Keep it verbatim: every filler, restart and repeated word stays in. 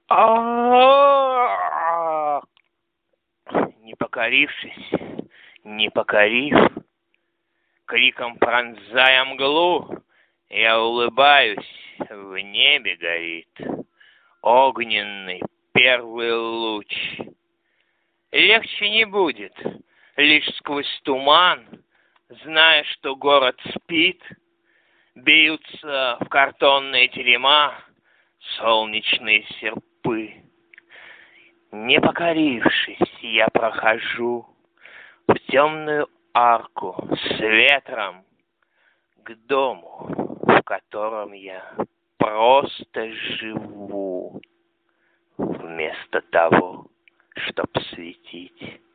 А, не покорившись, не покорив, криком пронзая мглу, я улыбаюсь, в небе горит огненный первый луч. Легче не будет, лишь сквозь туман, зная, что город спит, бьются в картонные терема солнечные серпы. Не покорившись, я прохожу в темную арку с ветром к дому, в котором я просто живу, вместо того, чтоб светить